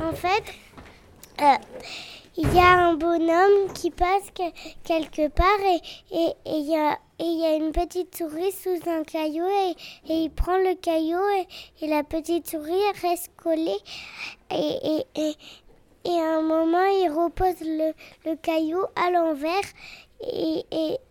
en fait, il y a un bonhomme qui passe quelque part et il y a une petite souris sous un caillou et il prend le caillou et la petite souris reste collée et à un moment il repose le caillou à l'envers et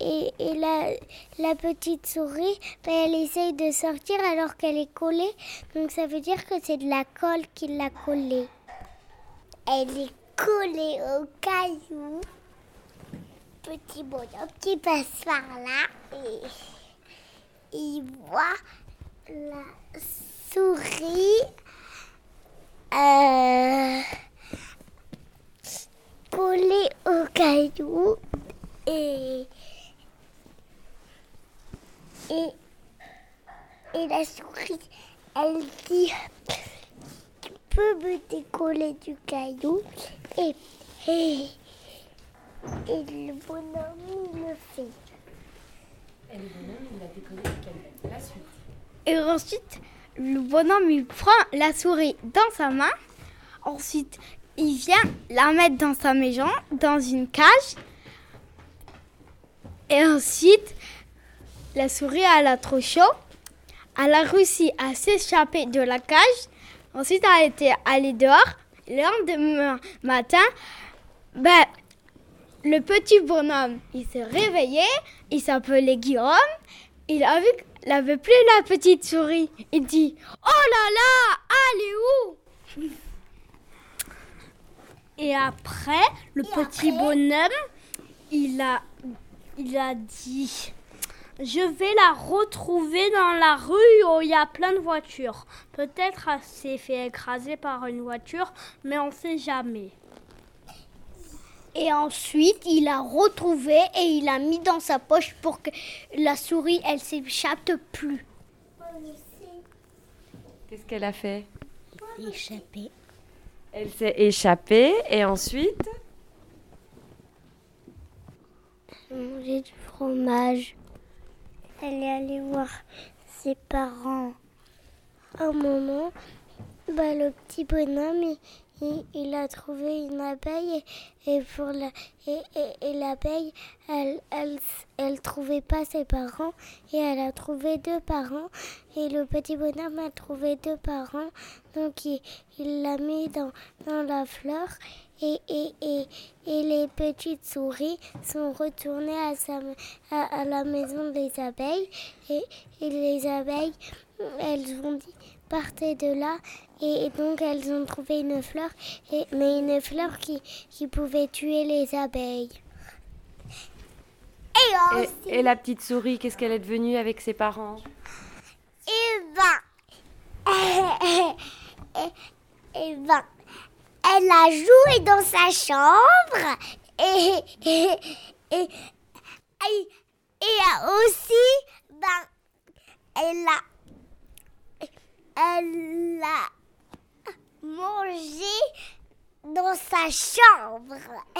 la petite souris, elle essaye de sortir alors qu'elle est collée, donc ça veut dire que c'est de la colle qui l'a collée. Elle est collée au caillou. Petit bonhomme qui passe par là et il voit la souris collée au caillou et la souris, elle dit tu peux me décoller du caillou et le bonhomme il le fait. Et le bonhomme il a décollé du caillou. La suite. Et ensuite le bonhomme il prend la souris dans sa main. Ensuite il vient la mettre dans sa maison, dans une cage. Et ensuite, la souris, elle a trop chaud. Elle a réussi à s'échapper de la cage. Ensuite, elle était allée dehors. Le lendemain matin, le petit bonhomme, il s'est réveillé. Il s'appelait Guillaume. Il a vu qu'il n'avait plus la petite souris. Il dit « Oh là là, elle est où ?» Et après, le petit bonhomme, il a dit « Je vais la retrouver dans la rue où il y a plein de voitures. Peut-être elle s'est fait écraser par une voiture, mais on ne sait jamais. » Et ensuite, il l'a retrouvée et il l'a mis dans sa poche pour que la souris, elle s'échappe plus. Qu'est-ce qu'elle a fait ? Échappée. Elle s'est échappée et ensuite ? Manger du fromage. Elle est allée voir ses parents. À un moment, le petit bonhomme, il a trouvé une abeille et l'abeille, elle trouvait pas ses parents et elle a trouvé 2 parents et le petit bonhomme a trouvé 2 parents, donc il l'a mis dans la fleur et les petites souris sont retournées à la maison des abeilles et les abeilles, elles ont dit partez de là. Et donc, elles ont trouvé une fleur, mais une fleur qui pouvait tuer les abeilles. Et la petite souris, qu'est-ce qu'elle est devenue avec ses parents ? Elle a joué dans sa chambre et aussi, elle a mangé dans sa chambre.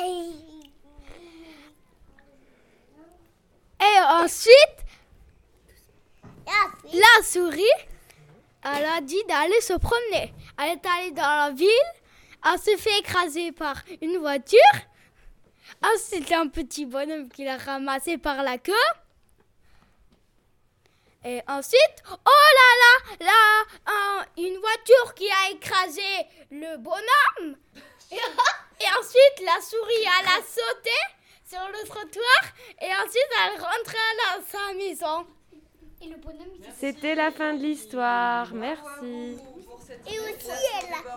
Et ensuite, la souris, elle a dit d'aller se promener. Elle est allée dans la ville, elle s'est fait écraser par une voiture. Ensuite, c'était un petit bonhomme qui l'a ramassé par la queue. Et ensuite, oh là là, une voiture qui a écrasé le bonhomme. Et ensuite, la souris, elle a sauté sur le trottoir et ensuite, elle rentrait dans sa maison. Et le bonhomme, C'était la fin de l'histoire. Merci. Et aussi, elle a